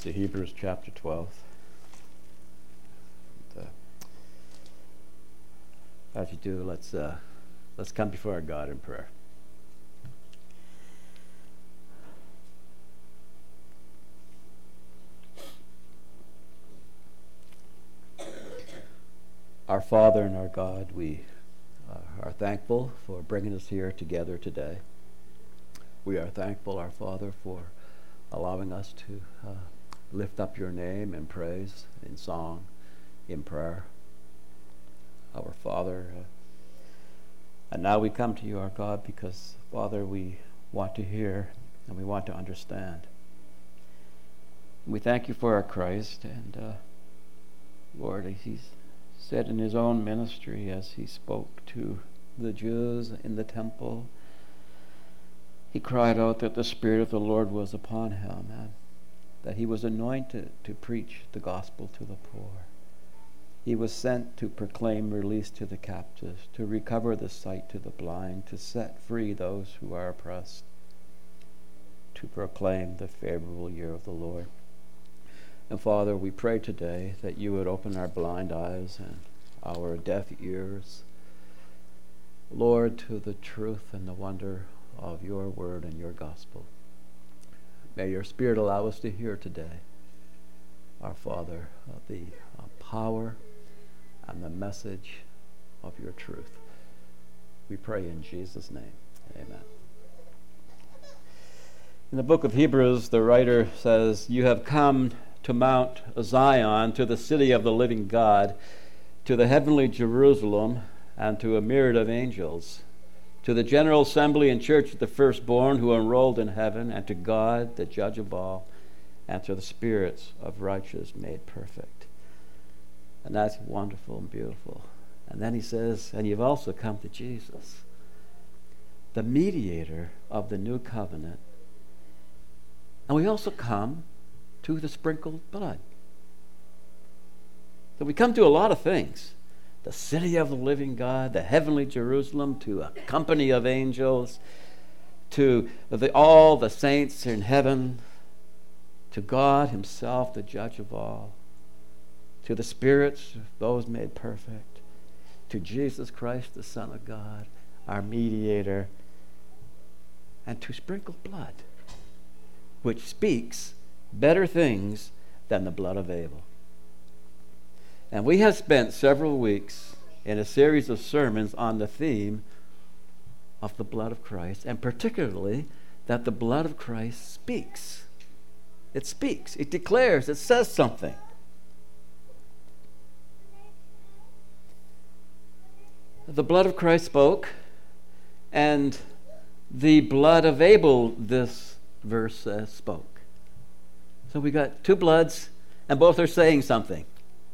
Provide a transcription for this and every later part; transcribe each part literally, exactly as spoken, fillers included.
to Hebrews chapter twelve. And, uh, as you do, let's uh, let's come before our God in prayer. Our Father and our God, we uh, are thankful for bringing us here together today. We are thankful, our Father, for allowing us to uh, lift up your name in praise, in song, in prayer. Our Father, uh, and now we come to you, our God, because, Father, we want to hear and we want to understand. We thank you for our Christ, and uh, Lord, he's said in his own ministry as he spoke to the Jews in the temple, he cried out that the Spirit of the Lord was upon him, and that he was anointed to preach the gospel to the poor. He was sent to proclaim release to the captives, to recover the sight to the blind, to set free those who are oppressed, to proclaim the favorable year of the Lord. And Father, we pray today that you would open our blind eyes and our deaf ears, Lord, to the truth and the wonder of your word and your gospel. May your Spirit allow us to hear today, our Father, uh, the uh, power and the message of your truth. We pray in Jesus' name. Amen. In the book of Hebrews, the writer says, "You have come to Mount Zion, to the city of the living God, to the heavenly Jerusalem, and to a myriad of angels, to the general assembly and church of the firstborn who are enrolled in heaven, and to God, the judge of all, and to the spirits of righteous made perfect." And that's wonderful and beautiful. And then he says, and you've also come to Jesus, the mediator of the new covenant. And we also come to the sprinkled blood. So we come to a lot of things. The city of the living God, the heavenly Jerusalem, to a company of angels, to the, all the saints in heaven, to God himself, the judge of all, to the spirits of those made perfect, to Jesus Christ, the Son of God, our mediator, and to sprinkled blood, which speaks better things than the blood of Abel. And we have spent several weeks in a series of sermons on the theme of the blood of Christ, and particularly that the blood of Christ speaks. It speaks, it declares, it says something. The blood of Christ spoke, and the blood of Abel, this verse says, spoke. So we got two bloods, and both are saying something.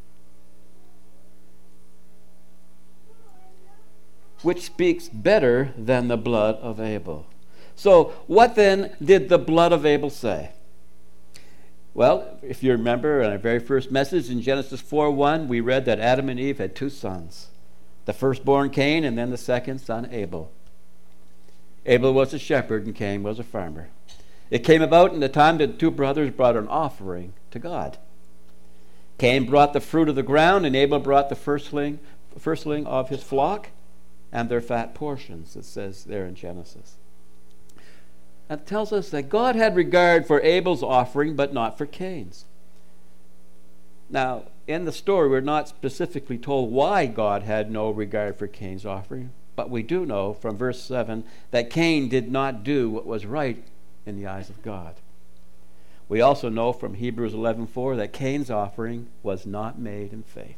Which speaks better than the blood of Abel. So what then did the blood of Abel say? Well, if you remember in our very first message in Genesis four one, we read that Adam and Eve had two sons. The firstborn Cain, and then the second son Abel. Abel was a shepherd and Cain was a farmer. It came about in the time that the two brothers brought an offering to God. Cain brought the fruit of the ground, and Abel brought the firstling, firstling of his flock and their fat portions, it says there in Genesis. That tells us that God had regard for Abel's offering, but not for Cain's. Now, in the story, we're not specifically told why God had no regard for Cain's offering, but we do know from verse seven that Cain did not do what was right in the eyes of God. We also know from Hebrews eleven four that Cain's offering was not made in faith.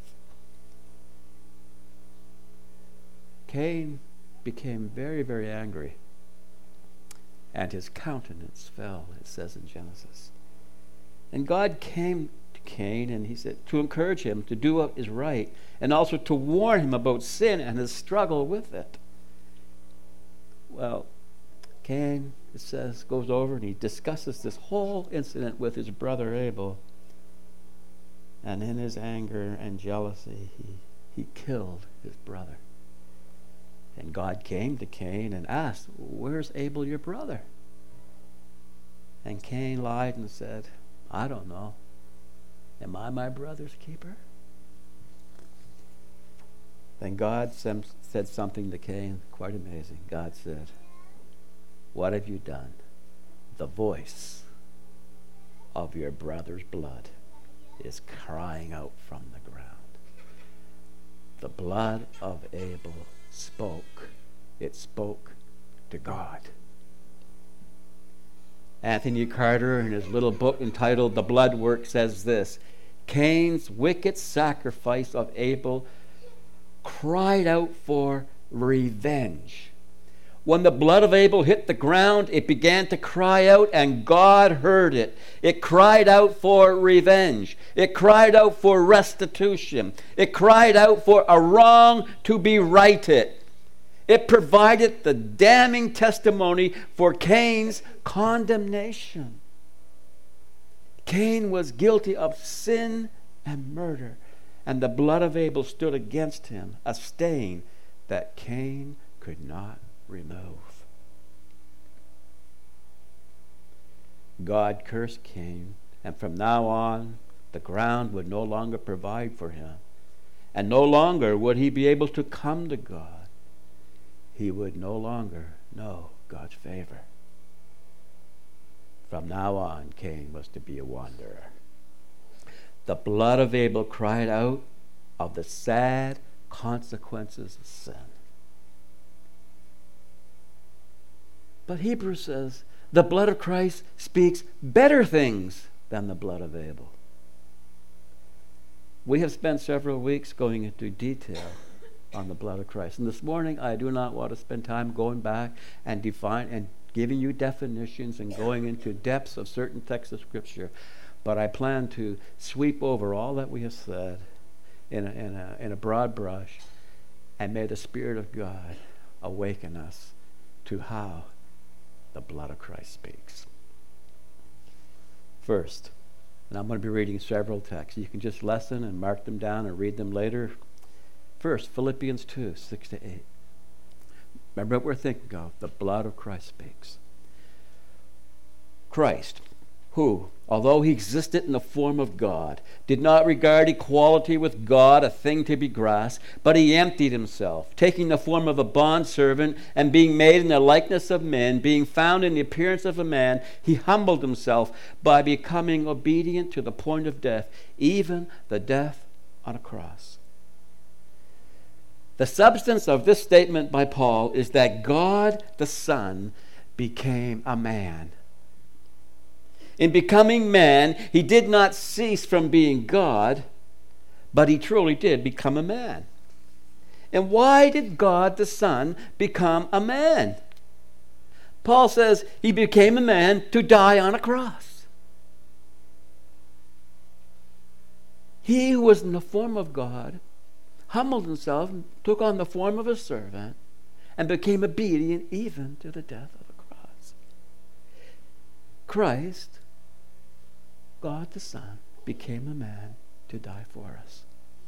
Cain became very, very angry, and his countenance fell, it says in Genesis. And God came to Cain, and he said to encourage him to do what is right, and also to warn him about sin and his struggle with it. Well, Cain, it says, goes over and he discusses this whole incident with his brother Abel. And in his anger and jealousy, he, he killed his brother. And God came to Cain and asked, "Where's Abel, your brother?" And Cain lied and said, I don't know. Am I my brother's keeper? Then God sem- said something to Cain quite amazing. God said, what have you done? The voice of your brother's blood is crying out from the ground. The blood of Abel spoke. It spoke to God. Anthony Carter, in his little book entitled The Blood Work, says this: Cain's wicked sacrifice of Abel cried out for revenge. When the blood of Abel hit the ground, it began to cry out, and God heard it. It cried out for revenge. It cried out for restitution. It cried out for a wrong to be righted. It provided the damning testimony for Cain's condemnation. Cain was guilty of sin and murder, and the blood of Abel stood against him, a stain that Cain could not remove. God cursed Cain, and from now on, the ground would no longer provide for him, and no longer would he be able to come to God. He would no longer know God's favor. From now on, Cain was to be a wanderer. The blood of Abel cried out of the sad consequences of sin. But Hebrews says the blood of Christ speaks better things than the blood of Abel. We have spent several weeks going into detail on the blood of Christ. And this morning, I do not want to spend time going back and define and giving you definitions and going into depths of certain texts of Scripture. But I plan to sweep over all that we have said in a, in a, in a broad brush, and may the Spirit of God awaken us to how the blood of Christ speaks. First, and I'm going to be reading several texts. You can just listen and mark them down and read them later. First, Philippians two, six to eight. Remember what we're thinking of. The blood of Christ speaks. Christ, who, although he existed in the form of God, did not regard equality with God a thing to be grasped, but he emptied himself, taking the form of a bondservant, and being made in the likeness of men, being found in the appearance of a man, he humbled himself by becoming obedient to the point of death, even the death on a cross. The substance of this statement by Paul is that God the Son became a man. In becoming man, he did not cease from being God, but he truly did become a man. And why did God the Son become a man? Paul says he became a man to die on a cross. He who was in the form of God humbled himself and took on the form of a servant and became obedient even to the death of the cross. Christ, God the Son, became a man to die for us.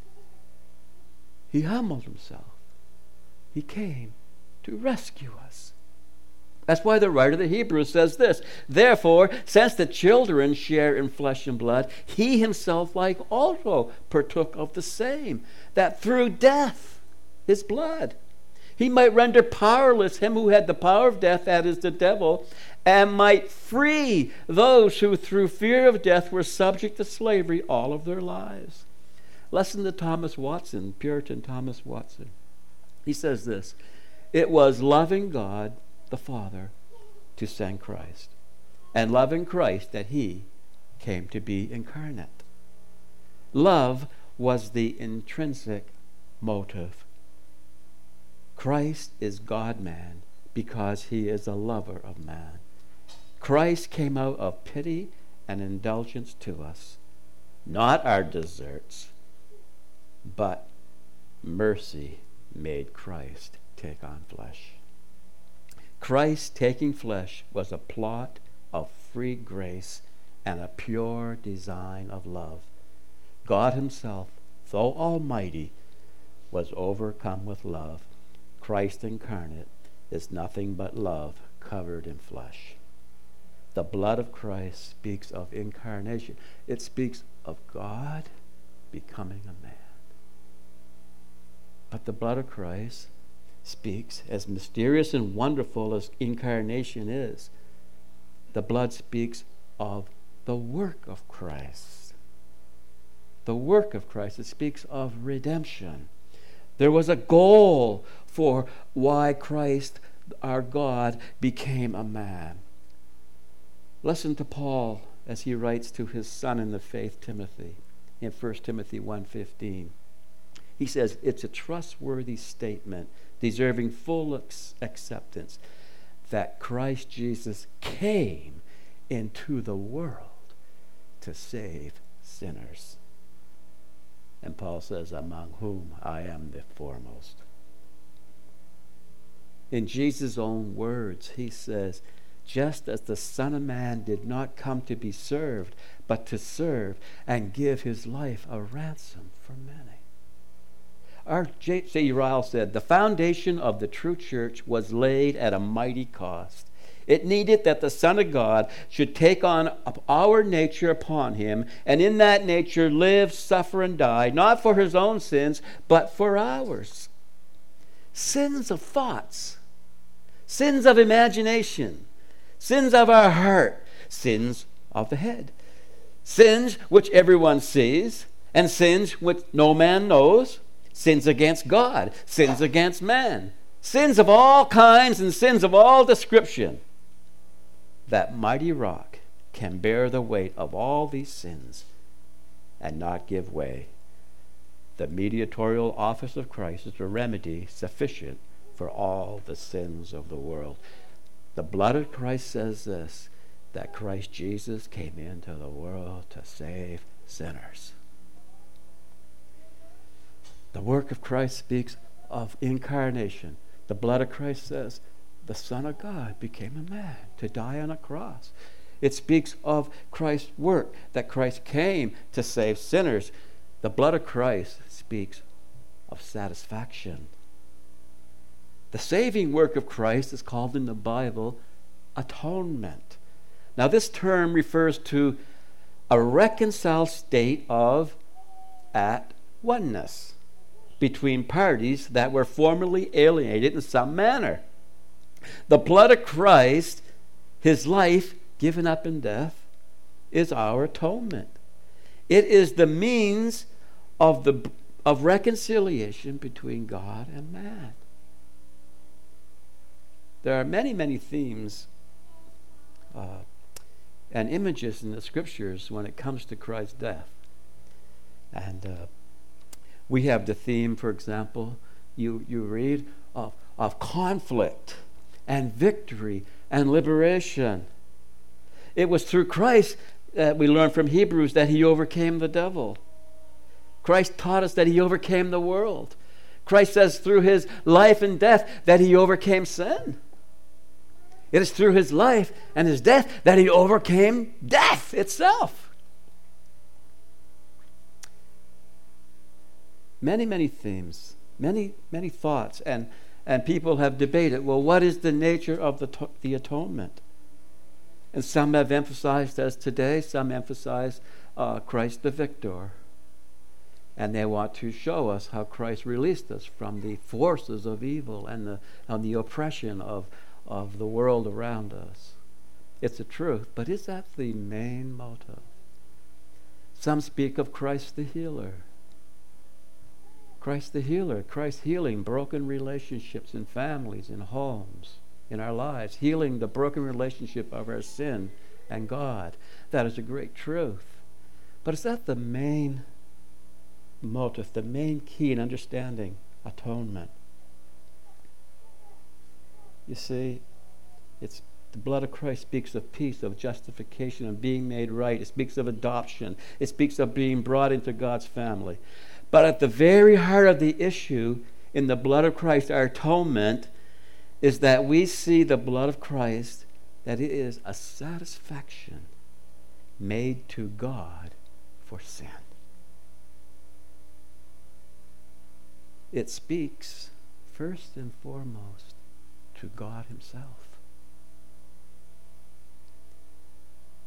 He humbled himself. He came to rescue us. That's why the writer of the Hebrews says this: Therefore, since the children share in flesh and blood, he himself like also partook of the same, that through death, his blood, he might render powerless him who had the power of death, that is the devil, and might free those who through fear of death were subject to slavery all of their lives. Listen to Thomas Watson, Puritan Thomas Watson. He says this: It was loving God the Father to send Christ, and loving Christ that he came to be incarnate. Love was the intrinsic motive. Christ is God-man because he is a lover of man. Christ came out of pity and indulgence to us, not our deserts, but mercy made Christ take on flesh. Christ taking flesh was a plot of free grace and a pure design of love. God himself, though almighty, was overcome with love. Christ incarnate is nothing but love covered in flesh. The blood of Christ speaks of incarnation. It speaks of God becoming a man. But the blood of Christ speaks, as mysterious and wonderful as incarnation is, the blood speaks of the work of Christ. The work of Christ. It speaks of redemption. There was a goal for why Christ, our God, became a man. Listen to Paul as he writes to his son in the faith, Timothy, in First Timothy one fifteen. He says, it's a trustworthy statement, deserving full ex- acceptance, that Christ Jesus came into the world to save sinners. And Paul says, among whom I am the foremost. In Jesus' own words, he says, just as the Son of Man did not come to be served, but to serve and give his life a ransom for many. R J C Ryle said, the foundation of the true church was laid at a mighty cost. It needed that the Son of God should take on our nature upon him, and in that nature live, suffer, and die, not for his own sins, but for ours. Sins of thoughts, sins of imagination, sins of our heart, sins of the head, sins which everyone sees, and sins which no man knows, sins against God, sins against man, sins of all kinds and sins of all description. That mighty rock can bear the weight of all these sins and not give way. The mediatorial office of Christ is a remedy sufficient for all the sins of the world. The blood of Christ says this, that Christ Jesus came into the world to save sinners. The work of Christ speaks of incarnation. The blood of Christ says the Son of God became a man to die on a cross. It speaks of Christ's work, that Christ came to save sinners. The blood of Christ speaks of satisfaction. The saving work of Christ is called in the Bible atonement. Now, this term refers to a reconciled state of at oneness between parties that were formerly alienated in some manner. The blood of Christ, his life given up in death, is our atonement. It is the means of the of reconciliation between God and man. There are many, many themes uh, and images in the scriptures when it comes to Christ's death. And uh, we have the theme, for example, you, you read, of, of conflict and victory and liberation. It was through Christ that we learn from Hebrews that he overcame the devil. Christ taught us that he overcame the world. Christ says through his life and death that he overcame sin. It is through his life and his death that he overcame death itself. Many, many themes, many, many thoughts, and, and people have debated, well, what is the nature of the, to- the atonement? And some have emphasized, as today, some emphasize uh, Christ the victor. And they want to show us how Christ released us from the forces of evil and the, and the oppression of, of the world around us. It's the truth, but is that the main motive? Some speak of Christ the healer. Christ the healer, Christ healing broken relationships in families, in homes, in our lives, healing the broken relationship of our sin and God. That is a great truth. But is that the main motive, the main key in understanding atonement? You see, it's the blood of Christ speaks of peace, of justification, of being made right. It speaks of adoption. It speaks of being brought into God's family. But at the very heart of the issue in the blood of Christ, our atonement, is that we see the blood of Christ, that it is a satisfaction made to God for sin. It speaks first and foremost to God himself.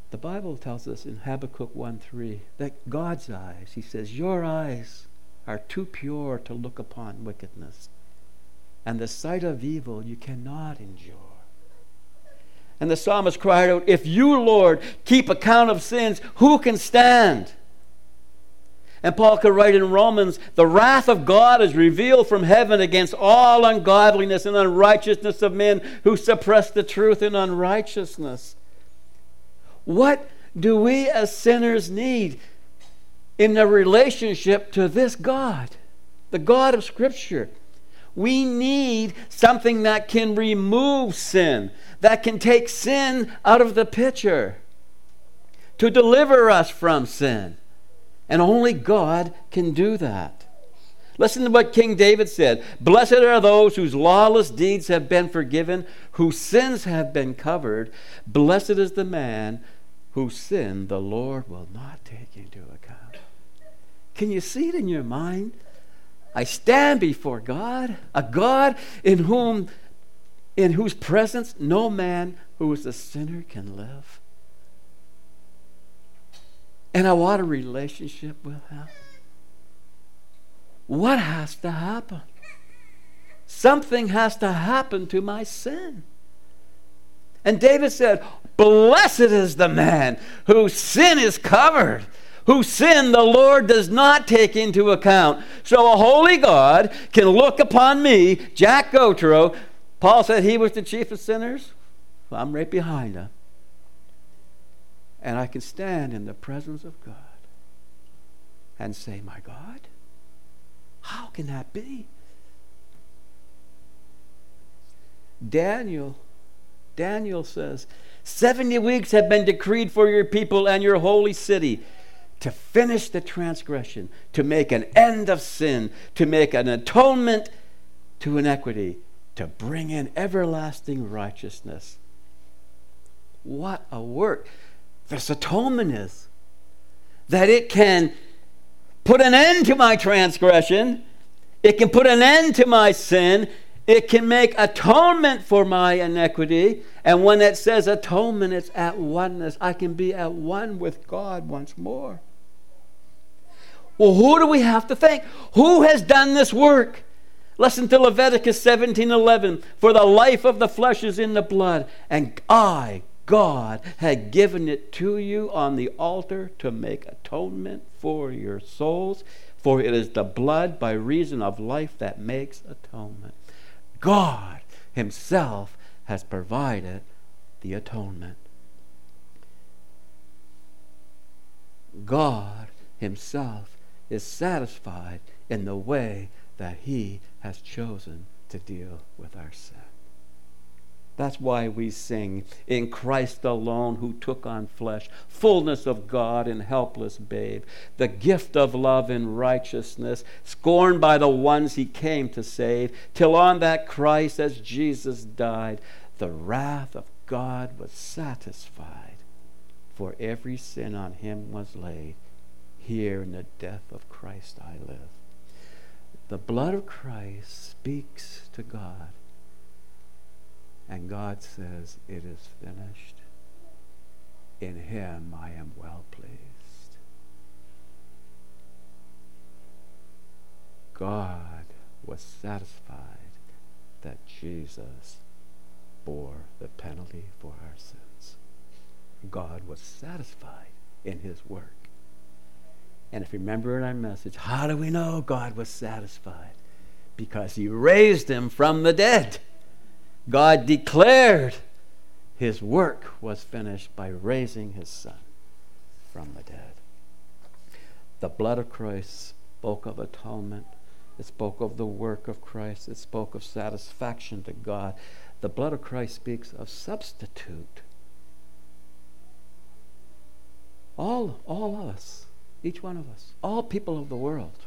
The Bible tells us in Habakkuk one three that God's eyes, he says, your eyes are too pure to look upon wickedness, and the sight of evil you cannot endure. And the psalmist cried out, if you, Lord, keep account of sins, who can stand? And Paul could write in Romans, the wrath of God is revealed from heaven against all ungodliness and unrighteousness of men who suppress the truth in unrighteousness. What do we as sinners need in a relationship to this God, the God of Scripture? We need something that can remove sin, that can take sin out of the picture, to deliver us from sin. And only God can do that. Listen to what King David said. Blessed are those whose lawless deeds have been forgiven, whose sins have been covered. Blessed is the man whose sin the Lord will not take into account. Can you see it in your mind? I stand before God, a God in whom, in whose presence no man who is a sinner can live. And I want a relationship with Him. What has to happen? Something has to happen to my sin. And David said, blessed is the man whose sin is covered, whose sin the Lord does not take into account. So a holy God can look upon me, Jack Gautreaux. Paul said he was the chief of sinners. Well, I'm right behind him. And I can stand in the presence of God and say, my God, how can that be? Daniel, Daniel says, seventy weeks have been decreed for your people and your holy city to finish the transgression, to make an end of sin, to make an atonement to iniquity, to bring in everlasting righteousness. What a work this atonement is. That it can put an end to my transgression. It can put an end to my sin. It can make atonement for my iniquity. And when it says atonement, it's at oneness. I can be at one with God once more. Well, who do we have to thank? Who has done this work? Listen to Leviticus seventeen eleven. For the life of the flesh is in the blood, and I, God, had given it to you on the altar to make atonement for your souls. For it is the blood by reason of life that makes atonement. God Himself has provided the atonement. God Himself is satisfied in the way that He has chosen to deal with our sin. That's why we sing, in Christ alone who took on flesh, fullness of God and helpless babe, the gift of love and righteousness, scorned by the ones He came to save, till on that Christ as Jesus died, the wrath of God was satisfied, for every sin on Him was laid. Here in the death of Christ I live. The blood of Christ speaks to God. And God says, it is finished. In Him I am well pleased. God was satisfied that Jesus bore the penalty for our sins. God was satisfied in His work. And if you remember in our message, how do we know God was satisfied? Because He raised Him from the dead. God declared His work was finished by raising His Son from the dead. The blood of Christ spoke of atonement. It spoke of the work of Christ. It spoke of satisfaction to God. The blood of Christ speaks of substitute. All, all of us, each one of us, all people of the world,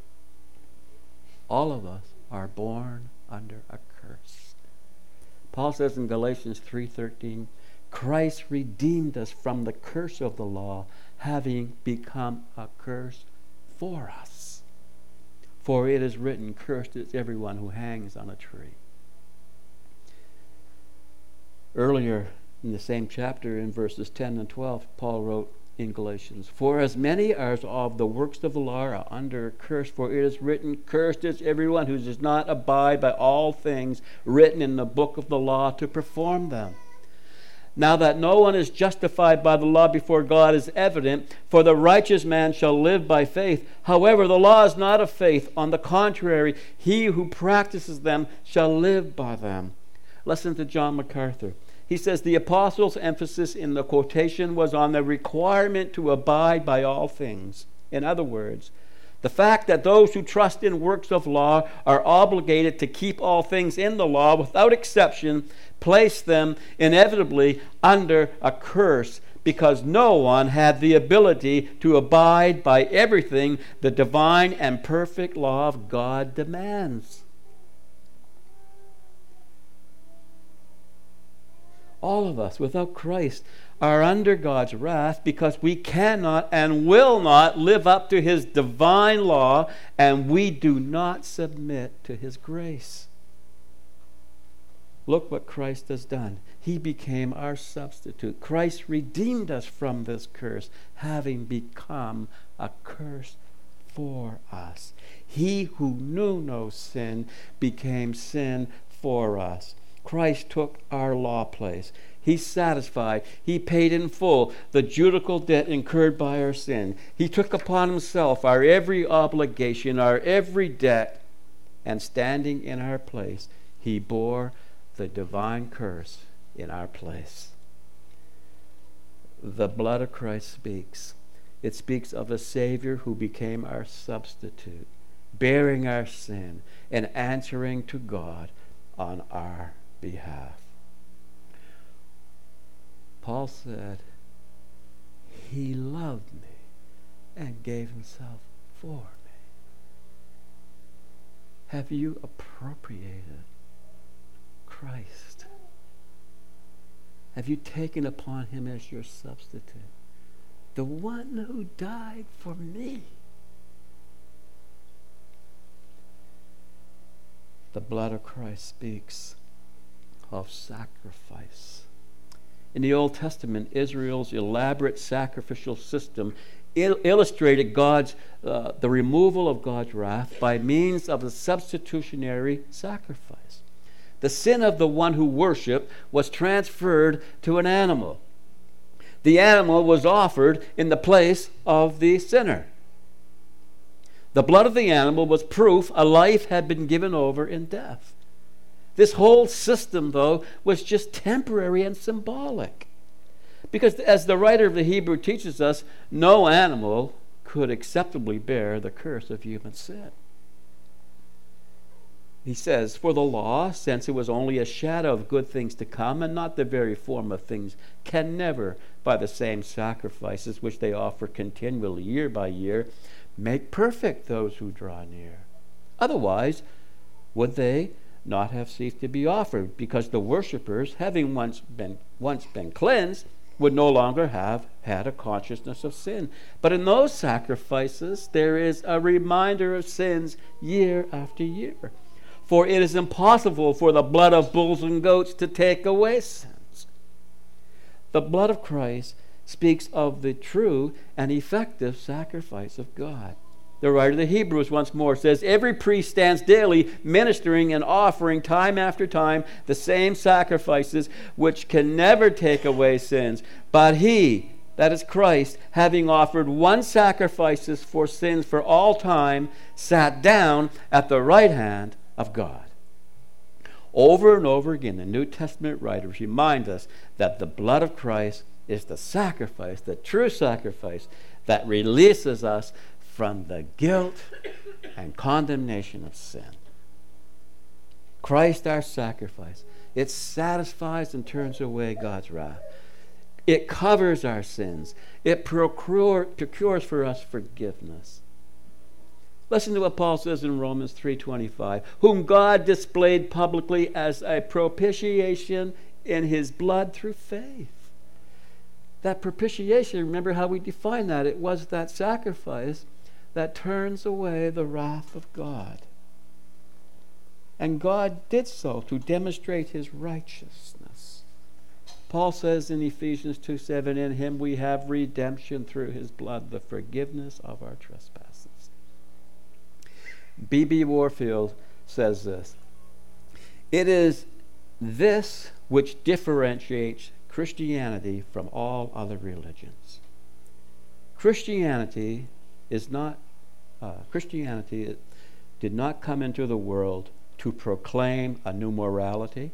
all of us are born under a curse. Paul says in Galatians three thirteen, Christ redeemed us from the curse of the law, having become a curse for us. For it is written, cursed is everyone who hangs on a tree. Earlier In the same chapter, in verses ten and twelve, Paul wrote in Galatians, "For as many as of the works of the law are under a curse, for it is written, cursed is everyone who does not abide by all things written in the book of the law to perform them. Now that no one is justified by the law before God is evident, for the righteous man shall live by faith. However, the law is not of faith. On the contrary, he who practices them shall live by them." Listen to John MacArthur. He says the apostles' emphasis in the quotation was on the requirement to abide by all things. In other words, the fact that those who trust in works of law are obligated to keep all things in the law without exception placed them inevitably under a curse, because no one had the ability to abide by everything the divine and perfect law of God demands. All of us, without Christ, are under God's wrath because we cannot and will not live up to His divine law, and we do not submit to His grace. Look what Christ has done. He became our substitute. Christ redeemed us from this curse, having become a curse for us. He who knew no sin became sin for us. Christ took our law place. He satisfied, He paid in full the judicial debt incurred by our sin. He took upon Himself our every obligation, our every debt, and standing in our place, He bore the divine curse in our place. The blood of Christ speaks. It speaks of a Savior who became our substitute, bearing our sin and answering to God on our behalf. Paul said, He loved me and gave Himself for me. Have you appropriated Christ? Have you taken upon Him as your substitute? The one who died for me. The blood of Christ speaks of sacrifice. In the Old Testament, Israel's elaborate sacrificial system il- illustrated God's uh, the removal of God's wrath by means of a substitutionary sacrifice. The sin of the one who worshiped was transferred to an animal. The animal was offered in the place of the sinner. The blood of the animal was proof a life had been given over in death. This whole system, though, was just temporary and symbolic. Because as the writer of the Hebrew teaches us, no animal could acceptably bear the curse of human sin. He says, "For the law, since it was only a shadow of good things to come and not the very form of things, can never, by the same sacrifices which they offer continually year by year, make perfect those who draw near. Otherwise, would they not have ceased to be offered, because the worshippers, having once been once been cleansed, would no longer have had a consciousness of sin. But in those sacrifices there is a reminder of sins year after year. For it is impossible for the blood of bulls and goats to take away sins." The blood of Christ speaks of the true and effective sacrifice of God. The writer of the Hebrews once more says, "Every priest stands daily ministering and offering time after time the same sacrifices which can never take away sins. But He," that is Christ, "having offered one sacrifice for sins for all time, sat down at the right hand of God." Over and over again, the New Testament writers remind us that the blood of Christ is the sacrifice, the true sacrifice that releases us from the guilt and condemnation of sin. Christ, our sacrifice, it satisfies and turns away God's wrath. It covers our sins. It procure, procures for us forgiveness. Listen to what Paul says in Romans three twenty-five, "Whom God displayed publicly as a propitiation in His blood through faith." That propitiation, remember how we define that? It was that sacrifice that turns away the wrath of God. And God did so to demonstrate His righteousness. Paul says in Ephesians two seven, in him we have redemption through his blood, the forgiveness of our trespasses. B B Warfield says this, it is this which differentiates Christianity from all other religions. Christianity is not, uh, Christianity did not come into the world to proclaim a new morality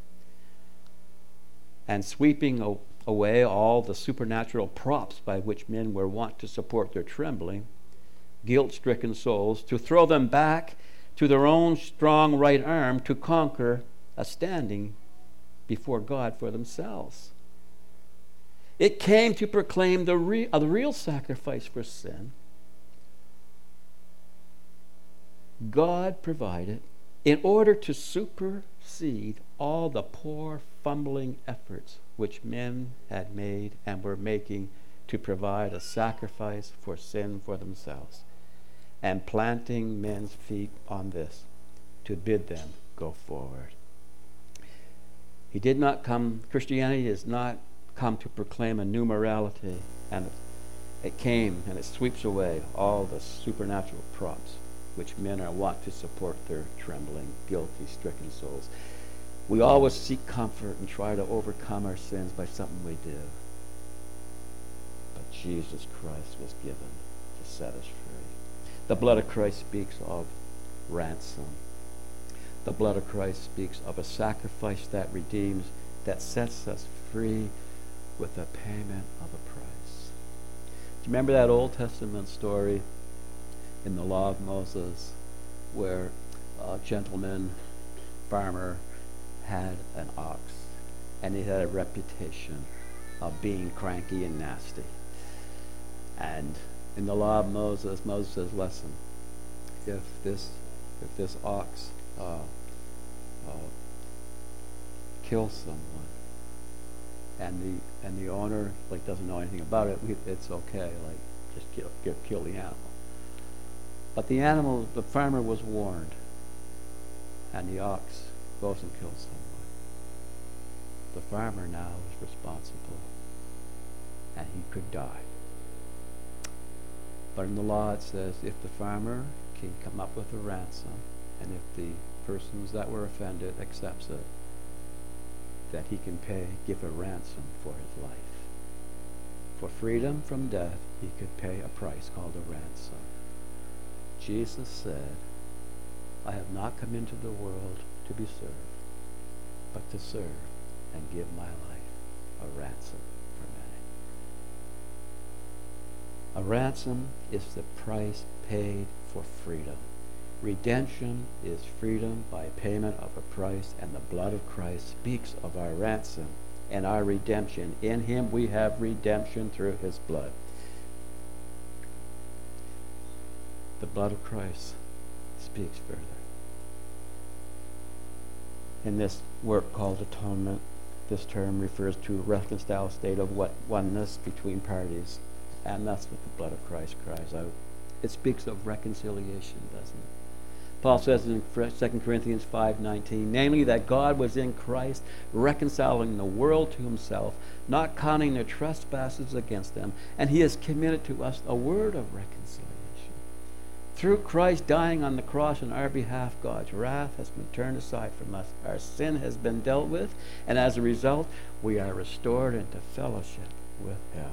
and sweeping a- away all the supernatural props by which men were wont to support their trembling, guilt-stricken souls, to throw them back to their own strong right arm to conquer a standing before God for themselves. It came to proclaim the, re- uh, the real sacrifice for sin. God provided in order to supersede all the poor, fumbling efforts which men had made and were making to provide a sacrifice for sin for themselves, and planting men's feet on this to bid them go forward. He did not come, Christianity does not come to proclaim a new morality, and it came and it sweeps away all the supernatural props which men are wont to support their trembling, guilty, stricken souls. We always seek comfort and try to overcome our sins by something we do. But Jesus Christ was given to set us free. The blood of Christ speaks of ransom. The blood of Christ speaks of a sacrifice that redeems, that sets us free with the payment of a price. Do you remember that Old Testament story in the Law of Moses where a gentleman farmer had an ox and he had a reputation of being cranky and nasty? And in the Law of Moses, Moses says, listen, if this if this ox uh, uh, kills someone and the and the owner like doesn't know anything about it, we, it's okay, like just kill, kill kill the animal. But the animal, the farmer was warned, and the ox goes and kills someone. The farmer now is responsible, and he could die. But in the law it says if the farmer can come up with a ransom, and if the persons that were offended accepts it, that he can pay, give a ransom for his life. For freedom from death, he could pay a price called a ransom. Jesus said, I have not come into the world to be served, but to serve and give my life a ransom for many. A ransom is the price paid for freedom. Redemption is freedom by payment of a price, and the blood of Christ speaks of our ransom and our redemption. In him we have redemption through his blood. The blood of Christ speaks further. In this work called atonement, this term refers to a reconciled state of what oneness between parties, and that's what the blood of Christ cries out. It speaks of reconciliation, doesn't it? Paul says in Second Corinthians five nineteen, namely that God was in Christ reconciling the world to himself, not counting their trespasses against them, and he has committed to us a word of reconciliation. Through Christ dying on the cross on our behalf, God's wrath has been turned aside from us. Our sin has been dealt with, and as a result, we are restored into fellowship with him.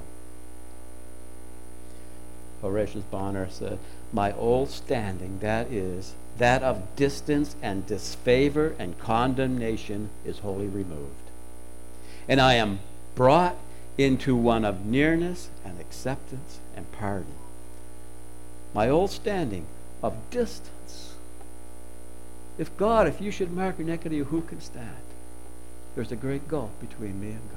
Horatius Bonar said, my old standing, that is, that of distance and disfavor and condemnation, is wholly removed. And I am brought into one of nearness and acceptance and pardon. My old standing of distance. If God, if you should mark iniquity, who can stand? There's a great gulf between me and God.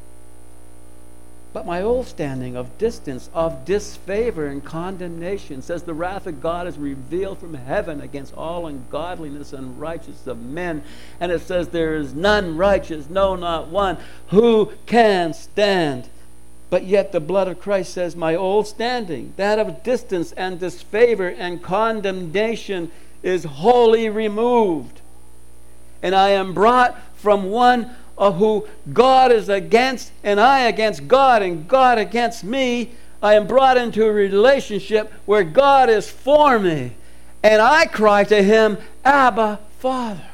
But my old standing of distance, of disfavor and condemnation, says the wrath of God is revealed from heaven against all ungodliness and unrighteousness of men. And it says there is none righteous, no, not one. Who can stand? But yet the blood of Christ says my old standing, that of distance and disfavor and condemnation, is wholly removed. And I am brought from one of who God is against and I against God and God against me, I am brought into a relationship where God is for me. And I cry to him, Abba, Father.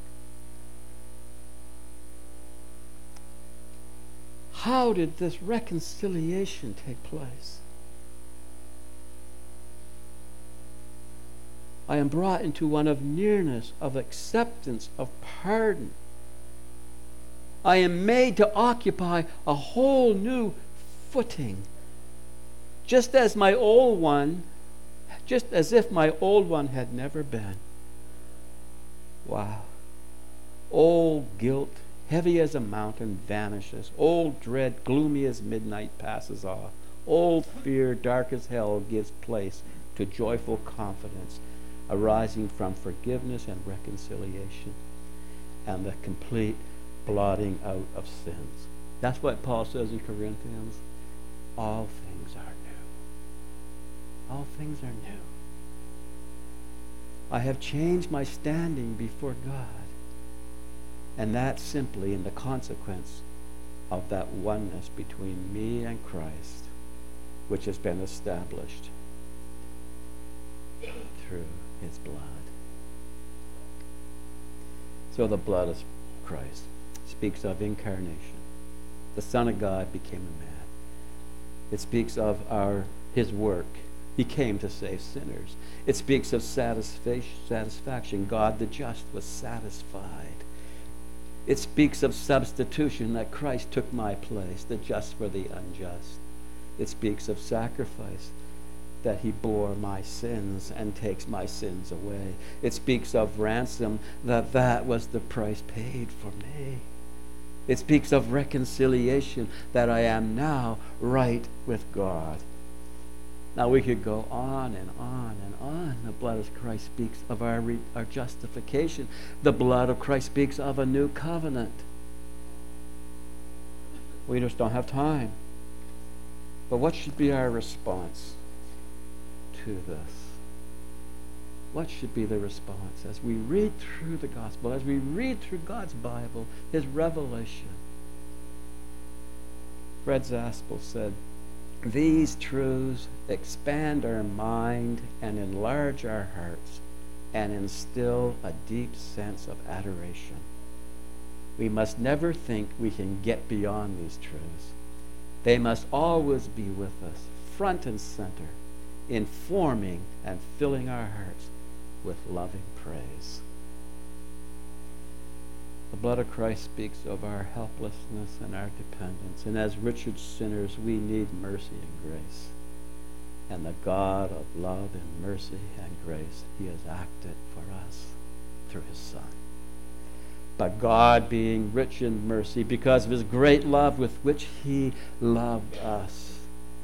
How did this reconciliation take place? I am brought into one of nearness, of acceptance, of pardon. I am made to occupy a whole new footing. Just as my old one, just as if my old one had never been. Wow. Old guilt, heavy as a mountain, vanishes. Old dread, gloomy as midnight, passes off. Old fear, dark as hell, gives place to joyful confidence arising from forgiveness and reconciliation and the complete blotting out of sins. That's what Paul says in Corinthians. All things are new. All things are new. I have changed my standing before God. And that's simply in the consequence of that oneness between me and Christ, which has been established through his blood. So the blood of Christ speaks of incarnation. The Son of God became a man. It speaks of our his work. He came to save sinners. It speaks of satisfaction. God the just was satisfied. It speaks of substitution, that Christ took my place, the just for the unjust. It speaks of sacrifice, that he bore my sins and takes my sins away. It speaks of ransom, that that was the price paid for me. It speaks of reconciliation, that I am now right with God. Now we could go on and on and on. The blood of Christ speaks of our, re- our justification. The blood of Christ speaks of a new covenant. We just don't have time. But what should be our response to this? What should be the response as we read through the gospel, as we read through God's Bible, his revelation? Fred Zaspel said, these truths expand our mind and enlarge our hearts and instill a deep sense of adoration. We must never think we can get beyond these truths. They must always be with us, front and center, informing and filling our hearts with loving praise. The blood of Christ speaks of our helplessness and our dependence. And as wretched sinners, we need mercy and grace. And the God of love and mercy and grace, he has acted for us through his Son. But God, being rich in mercy, because of his great love with which he loved us.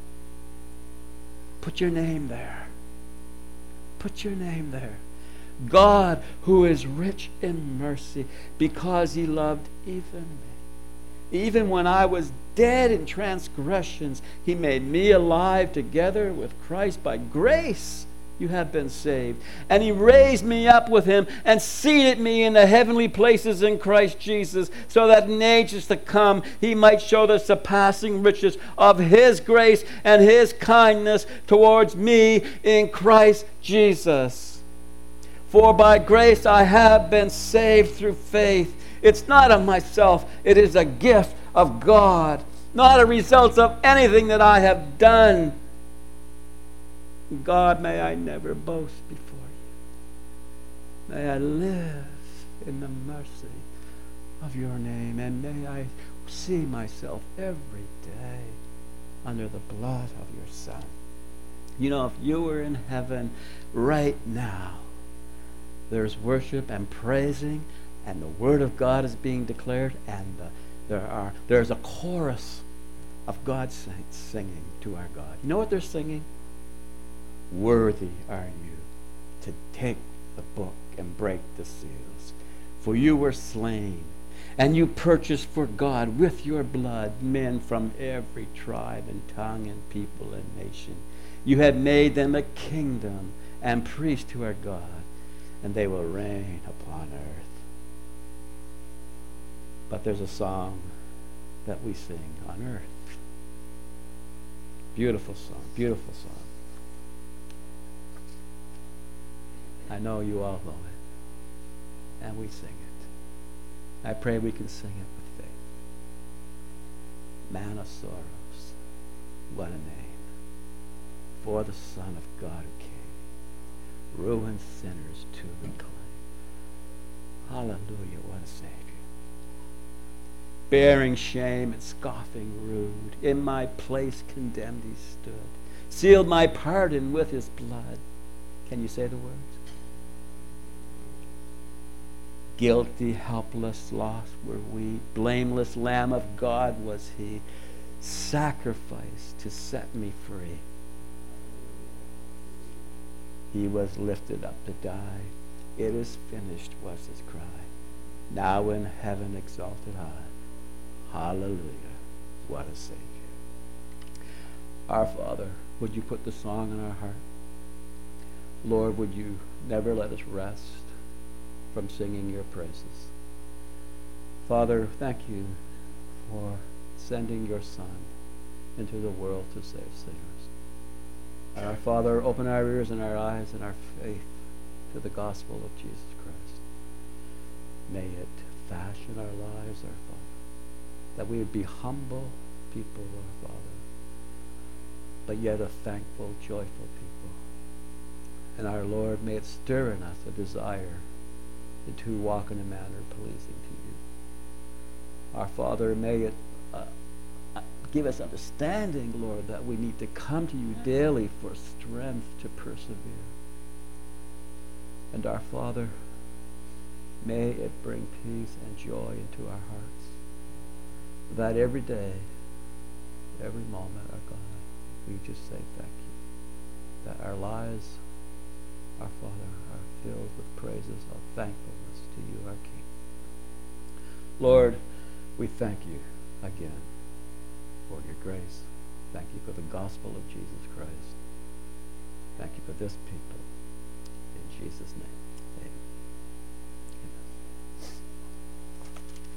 Put your name there. Put your name there. God, who is rich in mercy, because he loved even me. Even when I was dead in transgressions, he made me alive together with Christ. By grace you have been saved. And he raised me up with him and seated me in the heavenly places in Christ Jesus, so that in ages to come he might show the surpassing riches of his grace and his kindness towards me in Christ Jesus. For by grace I have been saved through faith. It's not of myself. It is a gift of God, not a result of anything that I have done. God, may I never boast before you. May I live in the mercy of your name, and may I see myself every day under the blood of your Son. You know, if you were in heaven right now, there's worship and praising, and the word of God is being declared, and the, there are there's a chorus of God's saints singing to our God. You know what they're singing? Worthy are you to take the book and break the seals. For you were slain, and you purchased for God with your blood men from every tribe and tongue and people and nation. You have made them a kingdom and priests to our God, and they will reign upon earth. But there's a song that we sing on earth. Beautiful song, beautiful song. I know you all know it. And we sing it. I pray we can sing it with faith. Man of sorrows, what a name. For the Son of God who came, ruined sinners to reclaim. Hallelujah, what a Savior. Bearing shame and scoffing rude, in my place condemned he stood, sealed my pardon with his blood. Can you say the words? Guilty, helpless, lost were we. Blameless Lamb of God was he, sacrificed to set me free. He was lifted up to die. It is finished was his cry. Now in heaven exalted high. Hallelujah. What a Savior. Our Father, would you put the song in our heart? Lord, would you never let us rest from singing your praises. Father, thank you for sending your Son into the world to save sinners. And our Father, open our ears and our eyes and our faith to the gospel of Jesus Christ. May it fashion our lives, our Father, that we would be humble people, our Father, but yet a thankful, joyful people. And our Lord, may it stir in us a desire to walk in a manner pleasing to you. Our Father, may it uh, uh, give us understanding, Lord, that we need to come to you daily for strength to persevere. And our Father, may it bring peace and joy into our hearts, that every day, every moment, our God, we just say thank you, that our lives, our Father, are filled with praises of thankfulness to you, our King. Lord, we thank you again for your grace. Thank you for the gospel of Jesus Christ. Thank you for this people. In Jesus' name.